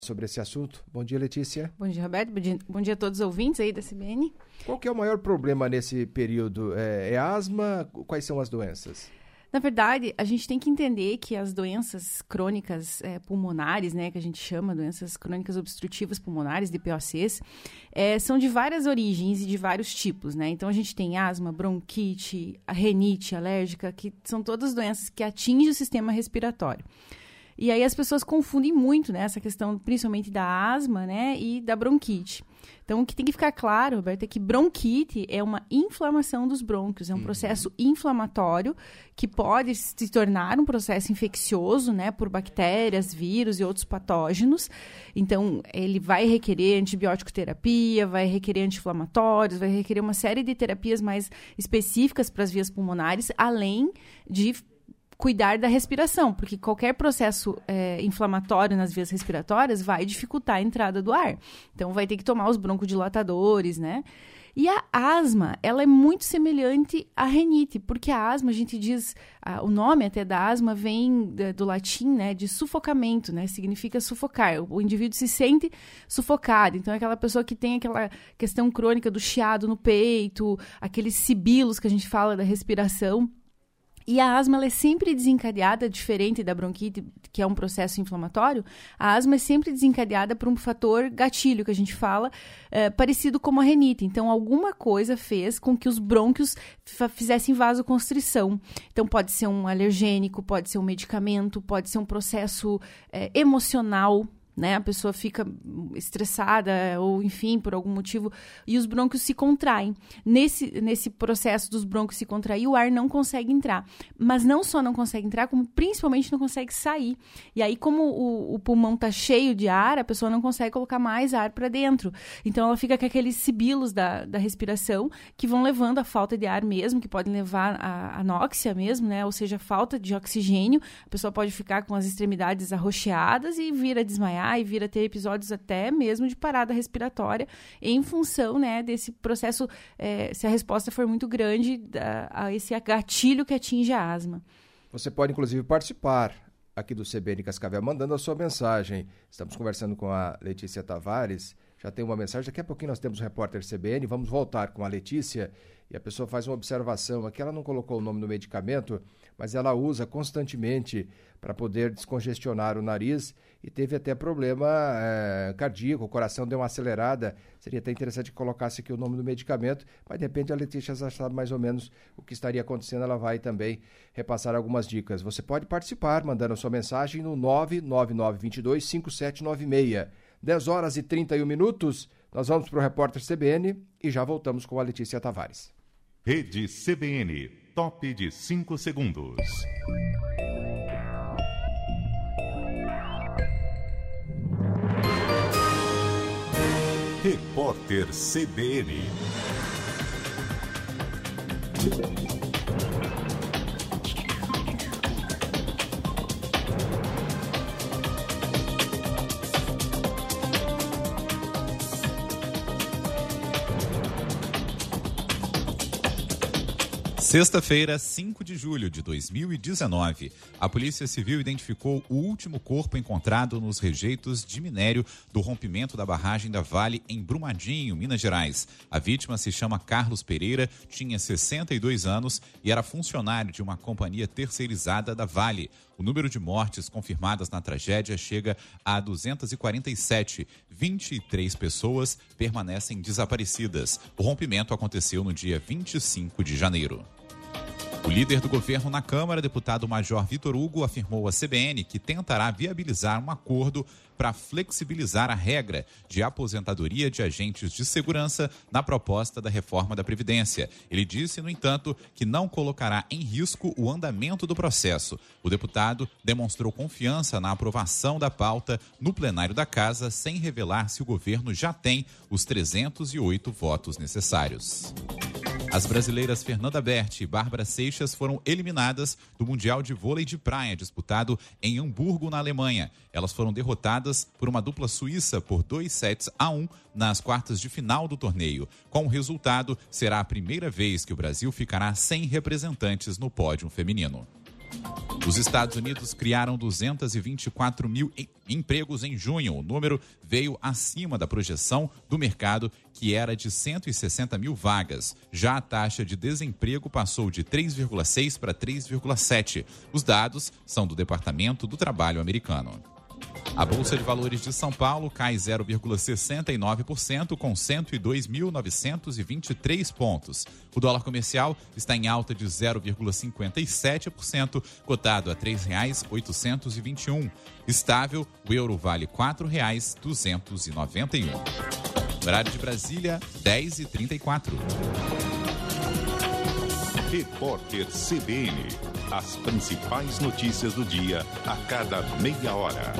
Sobre esse assunto. Bom dia, Letícia. Bom dia, Roberto. Bom dia a todos os ouvintes aí da CBN. Qual que é o maior problema nesse período? É asma? Quais são as doenças? Na verdade, a gente tem que entender que as doenças crônicas pulmonares, né, que a gente chama doenças crônicas obstrutivas pulmonares, DPOCs, são de várias origens e de vários tipos, né? Então, a gente tem asma, bronquite, a rinite alérgica, que são todas doenças que atingem o sistema respiratório. E aí as pessoas confundem muito, né, essa questão principalmente da asma, né, e da bronquite. Então, o que tem que ficar claro, Roberto, é que bronquite é uma inflamação dos brônquios, é um processo inflamatório que pode se tornar um processo infeccioso, né, por bactérias, vírus e outros patógenos. Então, ele vai requerer antibiótico terapia, vai requerer anti-inflamatórios, vai requerer uma série de terapias mais específicas para as vias pulmonares, além de cuidar da respiração, porque qualquer processo inflamatório nas vias respiratórias vai dificultar a entrada do ar. Então, vai ter que tomar os broncodilatadores, né? E a asma, ela é muito semelhante à rinite, porque a asma, a gente diz, o nome até da asma vem do latim, né, de sufocamento, né? Significa sufocar. O indivíduo se sente sufocado. Então, é aquela pessoa que tem aquela questão crônica do chiado no peito, aqueles sibilos que a gente fala da respiração. E a asma ela é sempre desencadeada, diferente da bronquite, que é um processo inflamatório, a asma é sempre desencadeada por um fator gatilho, que a gente fala, parecido como a rinite. Então, alguma coisa fez com que os brônquios fizessem vasoconstrição. Então, pode ser um alergênico, pode ser um medicamento, pode ser um processo emocional, né? A pessoa fica estressada ou, enfim, por algum motivo, e os brônquios se contraem. Nesse processo dos brônquios se contrair, o ar não consegue entrar. Mas não só não consegue entrar, como principalmente não consegue sair. E aí, como o pulmão está cheio de ar, a pessoa não consegue colocar mais ar para dentro. Então, ela fica com aqueles sibilos da respiração que vão levando à falta de ar mesmo, que podem levar à anóxia mesmo, né? Ou seja, falta de oxigênio. A pessoa pode ficar com as extremidades arroxeadas e vir a desmaiar e vir a ter episódios até mesmo de parada respiratória em função, né, desse processo, se a resposta for muito grande a esse gatilho que atinge a asma. Você pode, inclusive, participar aqui do CBN Cascavel, mandando a sua mensagem. Estamos conversando com a Letícia Tavares, já tem uma mensagem, daqui a pouquinho nós temos o repórter CBN, vamos voltar com a Letícia, e a pessoa faz uma observação, aqui ela não colocou o nome do medicamento, mas ela usa constantemente para poder descongestionar o nariz e teve até problema cardíaco, o coração deu uma acelerada. Seria até interessante que colocasse aqui o nome do medicamento, mas de repente a Letícia já sabe mais ou menos o que estaria acontecendo, ela vai também repassar algumas dicas. Você pode participar mandando a sua mensagem no 999225796. 10 horas e 31 minutos, nós vamos para o repórter CBN e já voltamos com a Letícia Tavares. Rede CBN, top de 5 segundos. Repórter CBN. Sexta-feira, 5 de julho de 2019, a Polícia Civil identificou o último corpo encontrado nos rejeitos de minério do rompimento da barragem da Vale em Brumadinho, Minas Gerais. A vítima se chama Carlos Pereira, tinha 62 anos e era funcionário de uma companhia terceirizada da Vale. O número de mortes confirmadas na tragédia chega a 247. 23 pessoas permanecem desaparecidas. O rompimento aconteceu no dia 25 de janeiro. O líder do governo na Câmara, deputado Major Vitor Hugo, afirmou à CBN que tentará viabilizar um acordo para flexibilizar a regra de aposentadoria de agentes de segurança na proposta da reforma da Previdência. Ele disse, no entanto, que não colocará em risco o andamento do processo. O deputado demonstrou confiança na aprovação da pauta no plenário da Casa, sem revelar se o governo já tem os 308 votos necessários. As brasileiras Fernanda Berti e Bárbara Seixas foram eliminadas do Mundial de Vôlei de Praia, disputado em Hamburgo, na Alemanha. Elas foram derrotadas por uma dupla suíça por 2-1 nas quartas de final do torneio. Com o resultado, será a primeira vez que o Brasil ficará sem representantes no pódio feminino. Os Estados Unidos criaram 224 mil empregos em junho. O número veio acima da projeção do mercado, que era de 160 mil vagas. Já a taxa de desemprego passou de 3,6 para 3,7. Os dados são do Departamento do Trabalho americano. A Bolsa de Valores de São Paulo cai 0,69% com 102.923 pontos. O dólar comercial está em alta de 0,57%, cotado a R$ 3,821. Estável, o euro vale R$ 4,291. Horário de Brasília, 10h34. Repórter CBN. As principais notícias do dia a cada meia hora.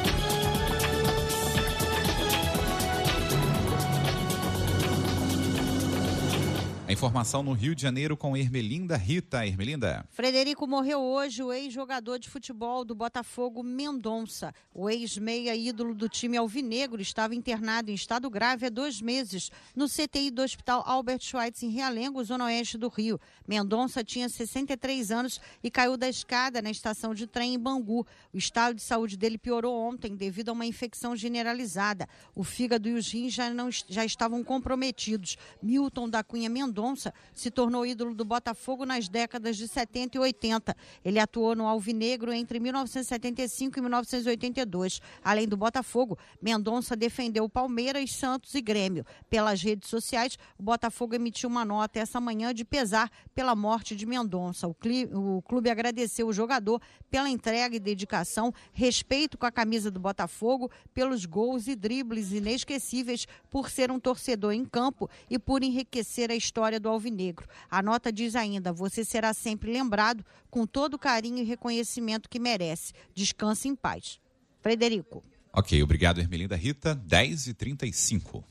A informação no Rio de Janeiro com Ermelinda Rita. Ermelinda. Frederico, morreu hoje o ex-jogador de futebol do Botafogo, Mendonça. O ex-meia ídolo do time alvinegro estava internado em estado grave há 2 meses no CTI do Hospital Albert Schweitzer, em Realengo, zona oeste do Rio. Mendonça tinha 63 anos e caiu da escada na estação de trem em Bangu. O estado de saúde dele piorou ontem devido a uma infecção generalizada. O fígado e os rins já estavam comprometidos. Milton da Cunha Mendonça se tornou ídolo do Botafogo nas décadas de 70 e 80. Ele atuou no alvinegro entre 1975 e 1982. Além do Botafogo, Mendonça defendeu Palmeiras, Santos e Grêmio. Pelas redes sociais, o Botafogo emitiu uma nota essa manhã de pesar pela morte de Mendonça. O clube agradeceu o jogador pela entrega e dedicação, respeito com a camisa do Botafogo, pelos gols e dribles inesquecíveis, por ser um torcedor em campo e por enriquecer a história do alvinegro. A nota diz ainda: você será sempre lembrado com todo o carinho e reconhecimento que merece. Descanse em paz. Frederico. Ok, obrigado, Ermelinda Rita. 10h35.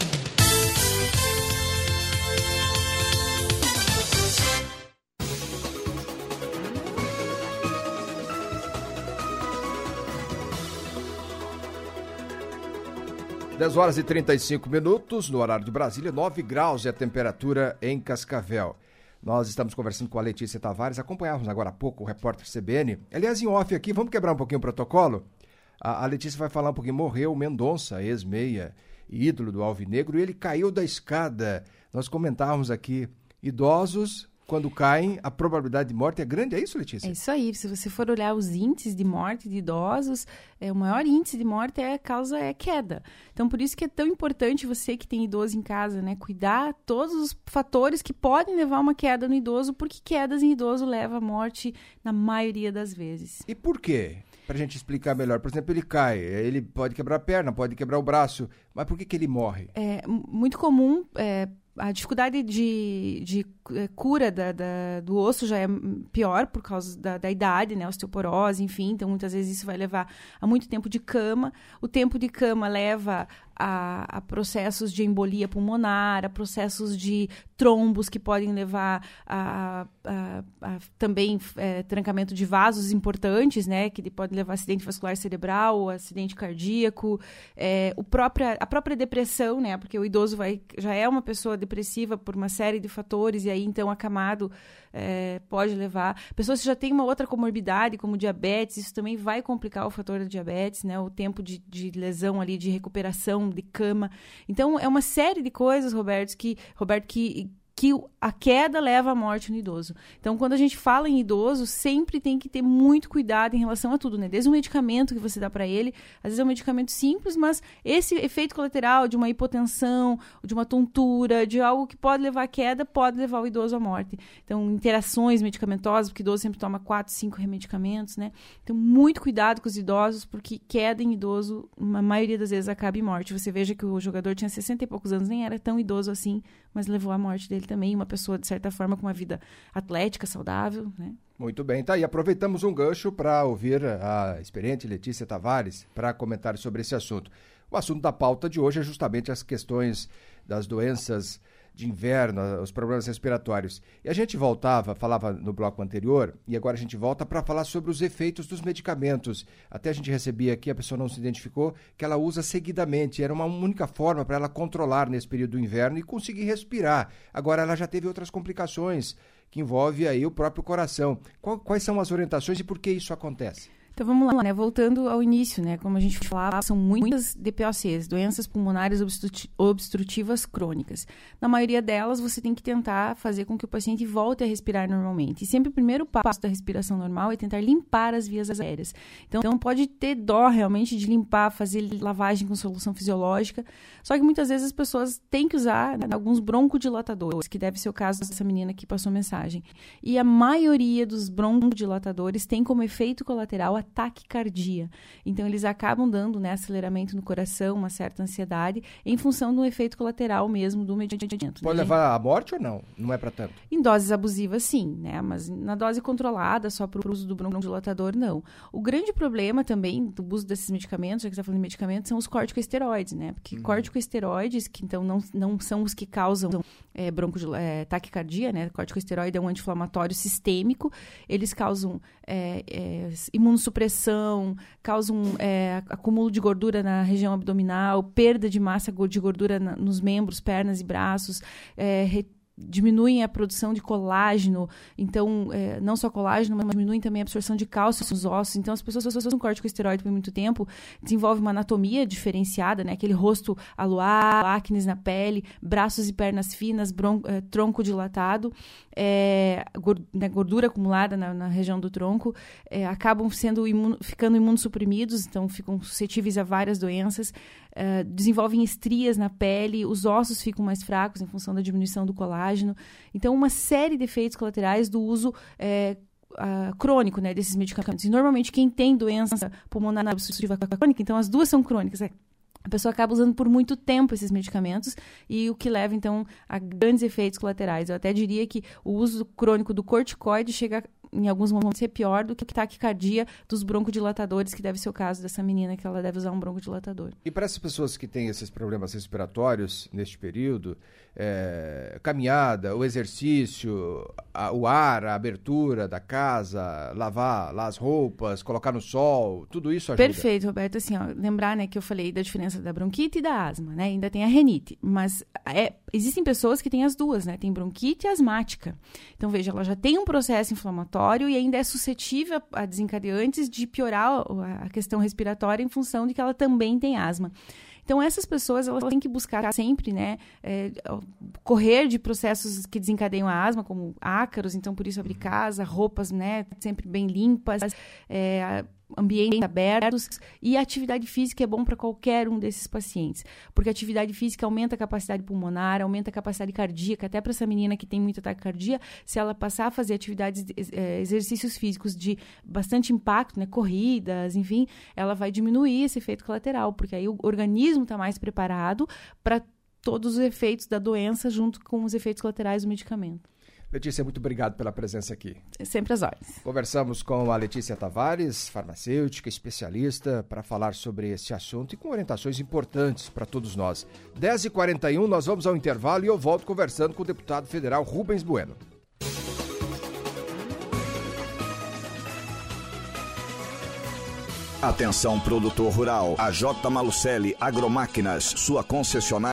Dez horas e 35 minutos, no horário de Brasília, 9 graus é a temperatura em Cascavel. Nós estamos conversando com a Letícia Tavares, acompanhávamos agora há pouco o repórter CBN. Aliás, em off aqui, vamos quebrar um pouquinho o protocolo? A Letícia vai falar um pouquinho. Morreu o Mendonça, ex-meia, ídolo do alvinegro, e ele caiu da escada. Nós comentávamos aqui, idosos, quando caem, a probabilidade de morte é grande, é isso, Letícia? É isso aí. Se você for olhar os índices de morte de idosos, o maior índice de morte é queda. Então, por isso que é tão importante você que tem idoso em casa, né? Cuidar todos os fatores que podem levar a uma queda no idoso, porque quedas em idoso levam à morte na maioria das vezes. E por quê? Pra gente explicar melhor. Por exemplo, ele cai, ele pode quebrar a perna, pode quebrar o braço, mas por que ele morre? É muito comum... A dificuldade de cura do osso já é pior por causa da idade, né? Osteoporose, enfim. Então, muitas vezes isso vai levar a muito tempo de cama. O tempo de cama leva a processos de embolia pulmonar, a processos de trombos que podem levar a também trancamento de vasos importantes, né? Que podem levar a acidente vascular cerebral, acidente cardíaco, a própria depressão, né? Porque o idoso já é uma pessoa depressiva por uma série de fatores, e aí então acamado pode levar. Pessoas que já têm uma outra comorbidade, como diabetes, isso também vai complicar o fator da diabetes, né? O tempo de lesão ali, de recuperação, de cama. Então, é uma série de coisas, Roberto, que a queda leva à morte no idoso. Então, quando a gente fala em idoso, sempre tem que ter muito cuidado em relação a tudo, né? Desde o medicamento que você dá para ele, às vezes é um medicamento simples, mas esse efeito colateral de uma hipotensão, de uma tontura, de algo que pode levar à queda, pode levar o idoso à morte. Então, interações medicamentosas, porque o idoso sempre toma 4, 5 remedicamentos, né? Então, muito cuidado com os idosos, porque queda em idoso, a maioria das vezes acaba em morte. Você veja que o jogador tinha 60 e poucos anos, nem era tão idoso assim, mas levou à morte dele também, uma pessoa, de certa forma, com uma vida atlética, saudável, né? Muito bem, tá aí. Aproveitamos um gancho para ouvir a experiente Letícia Tavares para comentar sobre esse assunto. O assunto da pauta de hoje é justamente as questões das doenças de inverno, os problemas respiratórios. E a gente falava no bloco anterior, e agora a gente volta para falar sobre os efeitos dos medicamentos. Até a gente recebia aqui, a pessoa não se identificou, que ela usa seguidamente. Era uma única forma para ela controlar nesse período do inverno e conseguir respirar. Agora ela já teve outras complicações que envolve aí o próprio coração. Quais são as orientações e por que isso acontece? Então vamos lá, né? Voltando ao início, né? Como a gente falava, são muitas DPOCs, doenças pulmonares obstrutivas crônicas. Na maioria delas, você tem que tentar fazer com que o paciente volte a respirar normalmente. E sempre o primeiro passo da respiração normal é tentar limpar as vias aéreas. Então pode ter dó realmente de limpar, fazer lavagem com solução fisiológica. Só que muitas vezes as pessoas têm que usar alguns broncodilatadores, que deve ser o caso dessa menina que passou mensagem. E a maioria dos broncodilatadores tem como efeito colateral a taquicardia. Então, eles acabam dando, né, aceleramento no coração, uma certa ansiedade, em função do efeito colateral mesmo do medicamento. Pode levar à morte ou não? Não é para tanto? Em doses abusivas, sim, né? Mas na dose controlada, só para o uso do broncodilatador, não. O grande problema também do uso desses medicamentos, já que você está falando de medicamentos, são os corticosteroides, né? Porque corticosteroides, que então não são os que causam taquicardia, né? Corticosteroide é um anti-inflamatório sistêmico, eles causam imunossupressão, causam acúmulo de gordura na região abdominal, perda de massa de gordura nos membros, pernas e braços, diminuem a produção de colágeno, então, não só colágeno, mas diminuem também a absorção de cálcio nos ossos. Então, as pessoas usam corticosteroide por muito tempo, desenvolvem uma anatomia diferenciada, né? Aquele rosto aluado, acnes na pele, braços e pernas finas, tronco dilatado, gordura acumulada na região do tronco, acabam ficando imunossuprimidos, então ficam suscetíveis a várias doenças, desenvolvem estrias na pele, os ossos ficam mais fracos em função da diminuição do colágeno. Então, uma série de efeitos colaterais do uso crônico, né, desses medicamentos. E, normalmente, quem tem doença pulmonar obstrutiva crônica, então as duas são crônicas, a pessoa acaba usando por muito tempo esses medicamentos e o que leva, então, a grandes efeitos colaterais. Eu até diria que o uso crônico do corticoide chega, em alguns momentos, a ser pior do que a taquicardia dos broncodilatadores, que deve ser o caso dessa menina, que ela deve usar um broncodilatador. E para essas pessoas que têm esses problemas respiratórios neste período, caminhada, o exercício, o ar, a abertura da casa, lavar as roupas, colocar no sol, tudo isso ajuda? Perfeito, Roberto. Assim, lembrar, né, que eu falei da diferença da bronquite e da asma, né? Ainda tem a rinite, mas existem pessoas que têm as duas, né? Tem bronquite asmática. Então, veja, ela já tem um processo inflamatório e ainda é suscetível a desencadeantes de piorar a questão respiratória em função de que ela também tem asma. Então, essas pessoas, elas têm que buscar sempre, né, correr de processos que desencadeiam a asma, como ácaros, então, por isso, abrir casa, roupas, né, sempre bem limpas, ambientes abertos, e a atividade física é bom para qualquer um desses pacientes, porque a atividade física aumenta a capacidade pulmonar, aumenta a capacidade cardíaca, até para essa menina que tem muita taquicardia, se ela passar a fazer exercícios físicos de bastante impacto, né, corridas, enfim, ela vai diminuir esse efeito colateral, porque aí o organismo está mais preparado para todos os efeitos da doença junto com os efeitos colaterais do medicamento. Letícia, muito obrigado pela presença aqui. Sempre às ordens. Conversamos com a Letícia Tavares, farmacêutica, especialista, para falar sobre esse assunto e com orientações importantes para todos nós. 10h41, nós vamos ao intervalo e eu volto conversando com o deputado federal Rubens Bueno. Atenção, produtor rural. A J. Malucelli Agromáquinas, sua concessionária.